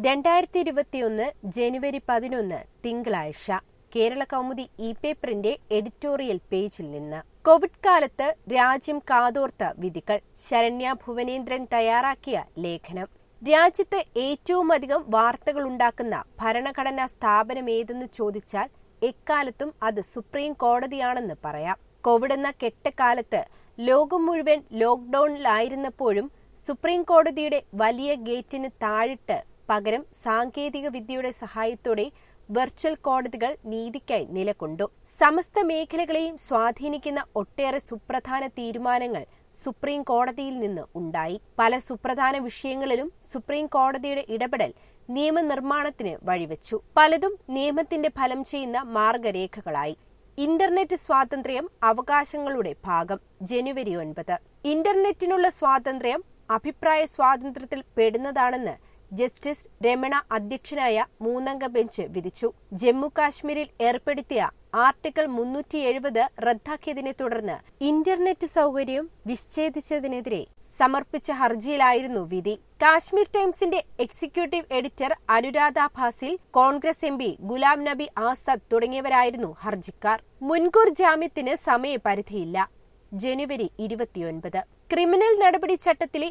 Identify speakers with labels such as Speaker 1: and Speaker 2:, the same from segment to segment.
Speaker 1: 2021 ജനുവരി 11 തിങ്കളാഴ്ച കേരള കൗമുദി പേപ്പറിന്റെ എഡിറ്റോറിയൽ പേജിൽ നിന്ന് കോവിഡ് കാലത്ത് രാജ്യം കാതോർത്ത വിധികൾ. ശരണ്യ ഭുവനേന്ദ്രൻ തയ്യാറാക്കിയ ലേഖനം. രാജ്യത്ത് ഏറ്റവുമധികം വാർത്തകളുണ്ടാക്കുന്ന ഭരണഘടനാ സ്ഥാപനമേതെന്ന് ചോദിച്ചാൽ എക്കാലത്തും അത് സുപ്രീം കോടതിയാണെന്ന് പറയാം. കോവിഡ് എന്ന കെട്ടകാലത്ത് ലോകം മുഴുവൻ ലോക്ഡൌണിലായിരുന്നപ്പോഴും സുപ്രീം കോടതിയുടെ വലിയ ഗേറ്റിന് താഴിട്ട് പകരം സാങ്കേതിക വിദ്യയുടെ സഹായത്തോടെ വെർച്വൽ കോടതികൾ നീതിക്കായി നിലകൊണ്ടു. സമസ്ത മേഖലകളെയും സ്വാധീനിക്കുന്ന ഒട്ടേറെ സുപ്രധാന തീരുമാനങ്ങൾ സുപ്രീം കോടതിയിൽ നിന്ന് ഉണ്ടായി. പല സുപ്രധാന വിഷയങ്ങളിലും സുപ്രീം കോടതിയുടെ ഇടപെടൽ നിയമനിർമ്മാണത്തിന് വഴിവെച്ചു. പലതും നിയമത്തിന്റെ ഫലം ചെയ്യുന്ന മാർഗരേഖകളായി. ഇന്റർനെറ്റ് സ്വാതന്ത്ര്യം അവകാശങ്ങളുടെ ഭാഗം. ജനുവരി 9. ഇന്റർനെറ്റിനുള്ള സ്വാതന്ത്ര്യം അഭിപ്രായ സ്വാതന്ത്ര്യത്തിൽ പെടുന്നതാണെന്ന് ജസ്റ്റിസ് രമണ അധ്യക്ഷനായ 3-അംഗ ബെഞ്ച് വിധിച്ചു. ജമ്മു കാശ്മീരിൽ ഏർപ്പെടുത്തിയ ആർട്ടിക്കിൾ 370 റദ്ദാക്കിയതിനെ തുടർന്ന് ഇന്റർനെറ്റ് സൗകര്യം വിച്ഛേദിച്ചതിനെതിരെ സമർപ്പിച്ച ഹർജിയിലായിരുന്നു വിധി. കാശ്മീർ ടൈംസിന്റെ executive editor Anuradha Bhasin, Congress MP Ghulam Nabi Azad തുടങ്ങിയവരായിരുന്നു ഹർജിക്കാർ. മുൻകൂർ ജാമ്യത്തിന് സമയപരിധിയില്ല. ജനുവരി 29. ക്രിമിനൽ നടപടി ചട്ടത്തിലെ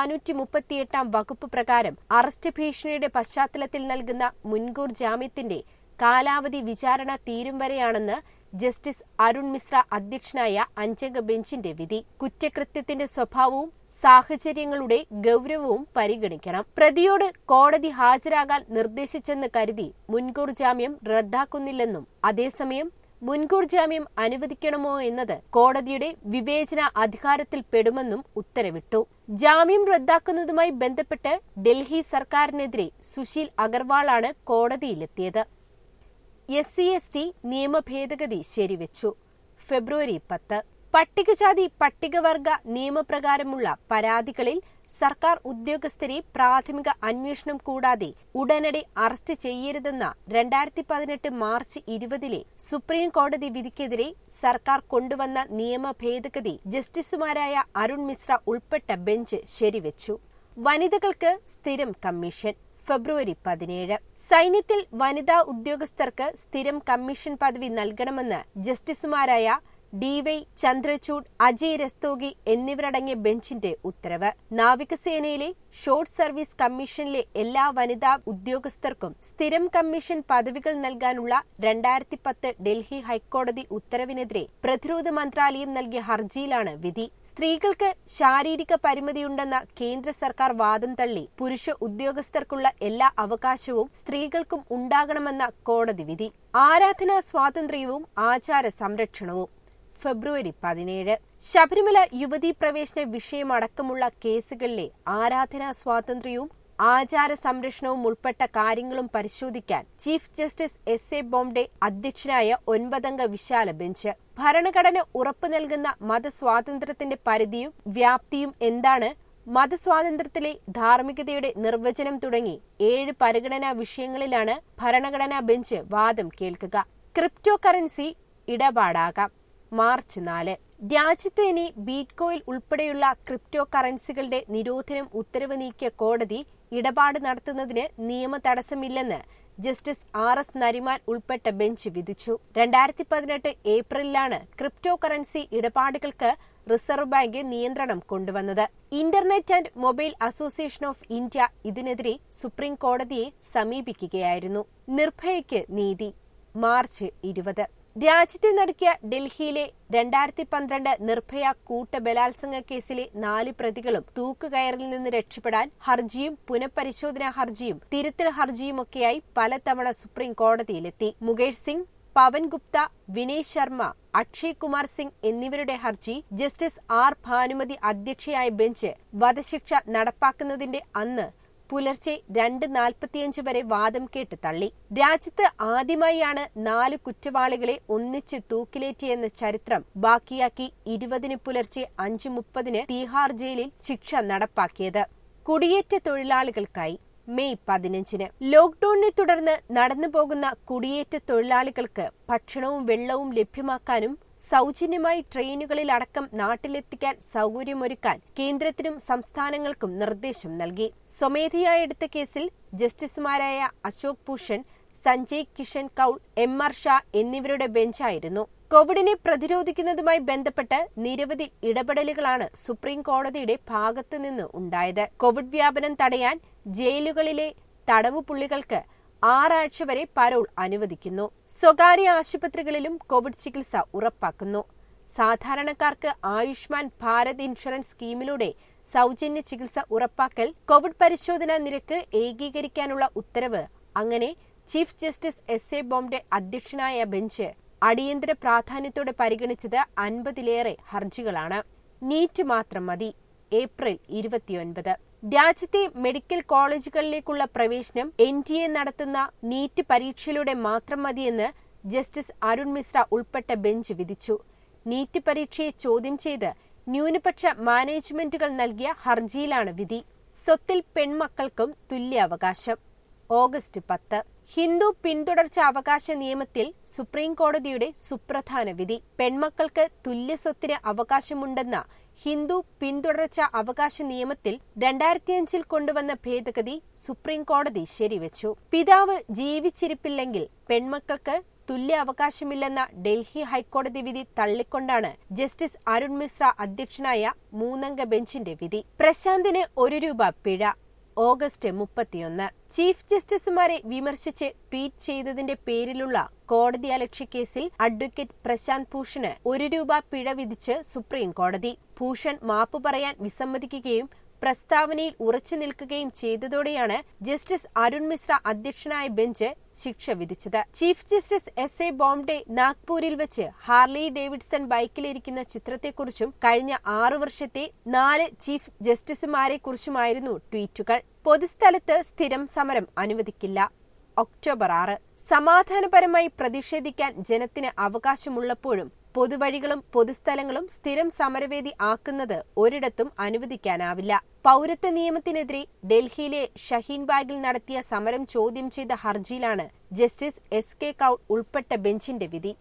Speaker 1: 438 വകുപ്പ് പ്രകാരം അറസ്റ്റ് ഭീഷണിയുടെ പശ്ചാത്തലത്തിൽ നൽകുന്ന മുൻകൂർ ജാമ്യത്തിന്റെ കാലാവധി വിചാരണ തീരും വരെയാണെന്ന് ജസ്റ്റിസ് അരുൺ മിശ്ര അധ്യക്ഷനായ 5-അംഗ ബെഞ്ചിന്റെ വിധി. കുറ്റകൃത്യത്തിന്റെ സ്വഭാവവും സാഹചര്യങ്ങളുടെ ഗൌരവവും പരിഗണിക്കണം. പ്രതിയോട് കോടതി ഹാജരാകാൻ നിർദ്ദേശിച്ചെന്ന് കരുതി മുൻകൂർ ജാമ്യം റദ്ദാക്കുന്നില്ലെന്നും അതേസമയം മുൻകൂർ ജാമ്യം അനുവദിക്കണമോ എന്നത് കോടതിയുടെ വിവേചന അധികാരത്തിൽപ്പെടുമെന്നും ഉത്തരവിട്ടു. ജാമ്യം റദ്ദാക്കുന്നതുമായി ബന്ധപ്പെട്ട് ഡൽഹി സർക്കാരിനെതിരെ സുശീൽ അഗർവാളാണ് കോടതിയിലെത്തിയത്. SC/ST നിയമ ഭേദഗതി ശരിവെച്ചു. ഫെബ്രുവരി 10. പട്ടികജാതി പട്ടികവർഗ നിയമപ്രകാരമുള്ള പരാതികളിൽ സർക്കാർ ഉദ്യോഗസ്ഥരെ പ്രാഥമിക അന്വേഷണം കൂടാതെ ഉടനടി അറസ്റ്റ് ചെയ്യരുതെന്ന 2018 മാർച്ച് 20 സുപ്രീം കോടതി വിധിക്കെതിരെ സർക്കാർ കൊണ്ടുവന്ന നിയമ ഭേദഗതി ജസ്റ്റിസുമാരായ അരുൺ മിശ്ര ഉൾപ്പെട്ട ബെഞ്ച് ശരിവെച്ചു. വനിതകൾക്ക് സ്ഥിരം കമ്മീഷൻ. ഫെബ്രുവരി 17. സൈന്യത്തിൽ വനിതാ ഉദ്യോഗസ്ഥർക്ക് സ്ഥിരം കമ്മീഷൻ പദവി നൽകണമെന്ന് ജസ്റ്റിസുമാരായ DY ചന്ദ്രചൂഡ്, അജയ് രസ്തോഗി എന്നിവരടങ്ങിയ ബെഞ്ചിന്റെ ഉത്തരവ്. നാവികസേനയിലെ ഷോർട്ട് സർവീസ് കമ്മീഷനിലെ എല്ലാ വനിതാ ഉദ്യോഗസ്ഥർക്കും സ്ഥിരം കമ്മീഷൻ പദവികൾ നൽകാനുള്ള 2010 ഡൽഹി ഹൈക്കോടതി ഉത്തരവിനെതിരെ പ്രതിരോധ മന്ത്രാലയം നൽകിയ ഹർജിയിലാണ് വിധി. സ്ത്രീകൾക്ക് ശാരീരിക പരിമിതിയുണ്ടെന്ന കേന്ദ്ര സർക്കാർ വാദം തള്ളി പുരുഷ ഉദ്യോഗസ്ഥർക്കുള്ള എല്ലാ അവകാശവും സ്ത്രീകൾക്കും ഉണ്ടാകണമെന്ന കോടതി വിധി. ആരാധനാ സ്വാതന്ത്ര്യവും ആചാര സംരക്ഷണവും. ഫെബ്രുവരി 17. ശബരിമല യുവതീ പ്രവേശന വിഷയമടക്കമുള്ള കേസുകളിലെ ആരാധനാ സ്വാതന്ത്ര്യവും ആചാര സംരക്ഷണവും ഉൾപ്പെട്ട കാര്യങ്ങളും പരിശോധിക്കാൻ ചീഫ് ജസ്റ്റിസ് SA ബോംഡെ അധ്യക്ഷനായ 9-അംഗ വിശാല ബെഞ്ച്. ഭരണഘടന ഉറപ്പു നൽകുന്ന മതസ്വാതന്ത്ര്യത്തിന്റെ പരിധിയും വ്യാപ്തിയും എന്താണ്, മതസ്വാതന്ത്ര്യത്തിലെ ധാർമ്മികതയുടെ നിർവചനം തുടങ്ങി 7 പരിഗണനാ വിഷയങ്ങളിലാണ് ഭരണഘടനാ ബെഞ്ച് വാദം കേൾക്കുക. ക്രിപ്റ്റോ കറൻസി ഇടപാടാകാം. മാർച്ച് 4. രാജ്യത്ത് ഇനി ബിറ്റ്കോയിൻ ഉൾപ്പെടെയുള്ള ക്രിപ്റ്റോ കറൻസികളുടെ നിരോധനം ഉത്തരവ് നീക്കിയ കോടതി ഇടപാട് നടത്തുന്നതിന് നിയമ തടസ്സമില്ലെന്ന് ജസ്റ്റിസ് RS നരിമാൻ ഉൾപ്പെട്ട ബെഞ്ച് വിധിച്ചു. 2018 ഏപ്രിലിലാണ് ക്രിപ്റ്റോ കറൻസി ഇടപാടുകൾക്ക് റിസർവ് ബാങ്ക് നിയന്ത്രണം കൊണ്ടുവന്നത്. Internet and mobile association of India ഇതിനെതിരെ സുപ്രീം കോടതിയെ സമീപിക്കുകയായിരുന്നു. നിർഭയയ്ക്ക് നീതി. മാർച്ച് 20. രാജ്യത്തെ നടുക്കിയ ഡൽഹിയിലെ 2012 നിർഭയ കൂട്ടബലാത്സംഗ കേസിലെ 4 പ്രതികളും തൂക്കുകയറിൽ നിന്ന് രക്ഷപ്പെടാൻ ഹർജിയും പുനഃപരിശോധനാ ഹർജിയും തിരുത്തൽ ഹർജിയുമൊക്കെയായി പലതവണ സുപ്രീം കോടതിയിലെത്തി. മുകേഷ് സിംഗ്, പവൻ ഗുപ്ത, വിനയ് ശർമ്മ, അക്ഷയ് കുമാർ സിംഗ് എന്നിവരുടെ ഹർജി ജസ്റ്റിസ് R ഭാനുമതി അധ്യക്ഷയായ ബെഞ്ച് വധശിക്ഷ നടപ്പാക്കുന്നതിന്റെ അന്ന് പുലർച്ചെ 2:45 വരെ വാദം കേട്ട് തള്ളി. രാജ്യത്ത് ആദ്യമായാണ് 4 കുറ്റവാളികളെ ഒന്നിച്ച് തൂക്കിലേറ്റിയെന്ന ചരിത്രം ബാക്കിയാക്കി 20 പുലർച്ചെ 5:30 തീഹാർ ജയിലിൽ ശിക്ഷ നടപ്പാക്കിയത്. കുടിയേറ്റ തൊഴിലാളികൾക്കായി. മെയ് 15. ലോക്ഡൌണിനെ തുടർന്ന് നടന്നുപോകുന്ന കുടിയേറ്റ തൊഴിലാളികൾക്ക് ഭക്ഷണവും വെള്ളവും ലഭ്യമാക്കാനും സൗജന്യമായി ട്രെയിനുകളിലടക്കം നാട്ടിലെത്തിക്കാൻ സൗകര്യമൊരുക്കാൻ കേന്ദ്രത്തിനും സംസ്ഥാനങ്ങൾക്കും നിർദ്ദേശം നൽകി. സ്വമേധയാ എടുത്ത കേസിൽ ജസ്റ്റിസുമാരായ അശോക് ഭൂഷൺ, സഞ്ജയ് കിഷൻ കൌൾ, MR ഷാ എന്നിവരുടെ ബെഞ്ചായിരുന്നു. കോവിഡിനെ പ്രതിരോധിക്കുന്നതുമായി ബന്ധപ്പെട്ട് നിരവധി ഇടപെടലുകളാണ് സുപ്രീം കോടതിയുടെ ഭാഗത്തുനിന്ന് ഉണ്ടായത്. കോവിഡ് വ്യാപനം തടയാൻ ജയിലുകളിലെ തടവുപുള്ളികൾക്ക് 6 ആഴ്ച വരെ പരോൾ അനുവദിക്കുന്നു. സ്വകാര്യ ആശുപത്രികളിലും കോവിഡ് ചികിത്സ ഉറപ്പാക്കുന്നു. സാധാരണക്കാർക്ക് ആയുഷ്മാൻ ഭാരത് ഇൻഷുറൻസ് സ്കീമിലൂടെ സൗജന്യ ചികിത്സ ഉറപ്പാക്കൽ, കോവിഡ് പരിശോധനാ നിരക്ക് ഏകീകരിക്കാനുള്ള ഉത്തരവ്. അങ്ങനെ ചീഫ് ജസ്റ്റിസ് SA ബോബ്ഡെ അധ്യക്ഷനായ ബെഞ്ച് അടിയന്തര പ്രാധാന്യത്തോടെ പരിഗണിച്ചത് 50-ലേറെ ഹർജികളാണ്. നീറ്റ് മാത്രം മതി. ഏപ്രിൽ 29. രാജ്യത്തെ മെഡിക്കൽ കോളേജുകളിലേക്കുള്ള പ്രവേശനം NTA നടത്തുന്ന നീറ്റ് പരീക്ഷയിലൂടെ മാത്രം മതിയെന്ന് ജസ്റ്റിസ് അരുൺ മിശ്ര ഉൾപ്പെട്ട ബെഞ്ച് വിധിച്ചു. നീറ്റ് പരീക്ഷയെ ചോദ്യം ചെയ്ത് ന്യൂനപക്ഷ മാനേജ്മെന്റുകൾ നൽകിയ ഹർജിയിലാണ് വിധി. സ്വത്തിൽ പെൺമക്കൾക്കും തുല്യാവകാശം. ഓഗസ്റ്റ് 10. ഹിന്ദു പിന്തുടർച്ച അവകാശ നിയമത്തിൽ സുപ്രീം കോടതിയുടെ സുപ്രധാന വിധി. പെൺമക്കൾക്ക് തുല്യ സ്വത്തിന് അവകാശമുണ്ടെന്ന ഹിന്ദു പിന്തുടർച്ച അവകാശ നിയമത്തിൽ 2005 കൊണ്ടുവന്ന ഭേദഗതി സുപ്രീം കോടതി ശരിവച്ചു. പിതാവ് ജീവിച്ചിരിപ്പില്ലെങ്കിൽ പെൺമക്കൾക്ക് തുല്യ അവകാശമില്ലെന്ന ഡൽഹി ഹൈക്കോടതി വിധി തള്ളിക്കൊണ്ടാണ് ജസ്റ്റിസ് അരുൺ മിശ്ര അധ്യക്ഷനായ 3-അംഗ ബെഞ്ചിന്റെ വിധി. പ്രശാന്തിന് ₹1 പിഴ. ഓഗസ്റ്റ് 31. ചീഫ് ജസ്റ്റിസുമാരെ വിമർശിച്ച് ട്വീറ്റ് ചെയ്തതിന്റെ പേരിലുള്ള കോടതിയലക്ഷ്യ കേസിൽ അഡ്വക്കേറ്റ് പ്രശാന്ത് ഭൂഷണ് ₹1 പിഴ വിധിച്ച് സുപ്രീം കോടതി. ഭൂഷൺ മാപ്പ് പറയാൻ വിസമ്മതിക്കുകയും പ്രസ്താവനയിൽ ഉറച്ചു നിൽക്കുകയും ചെയ്തതോടെയാണ് ജസ്റ്റിസ് അരുൺ മിശ്ര അധ്യക്ഷനായ ബെഞ്ച് ശിക്ഷ വിധിച്ചത്. ചീഫ് ജസ്റ്റിസ് SA ബോബ്ഡെ നാഗ്പൂരിൽ വെച്ച് ഹാർലി ഡേവിഡ്സൺ ബൈക്കിലിരിക്കുന്ന ചിത്രത്തെക്കുറിച്ചും കഴിഞ്ഞ 6 വർഷത്തെ 4 ചീഫ് ജസ്റ്റിസുമാരെക്കുറിച്ചുമായിരുന്നു ട്വീറ്റുകൾ. പൊതുസ്ഥലത്ത് സ്ഥിരം സമരം അനുവദിക്കില്ല. ഒക്ടോബർ 6. സമാധാനപരമായി പ്രതിഷേധിക്കാൻ ജനത്തിന് അവകാശമുള്ളപ്പോഴും പൊതുവഴികളും പൊതുസ്ഥലങ്ങളും സ്ഥിരം സമരവേദി ആക്കുന്നത് ഒരിടത്തും അനുവദിക്കാനാവില്ല. പൗരത്വ നിയമത്തിനെതിരെ ഡൽഹിയിലെ ഷഹീൻബാഗിൽ നടത്തിയ സമരം ചോദ്യം ചെയ്ത ഹർജിയിലാണ് ജസ്റ്റിസ് SK കൌൾ ഉൾപ്പെട്ട ബെഞ്ചിന്റെ വിധി.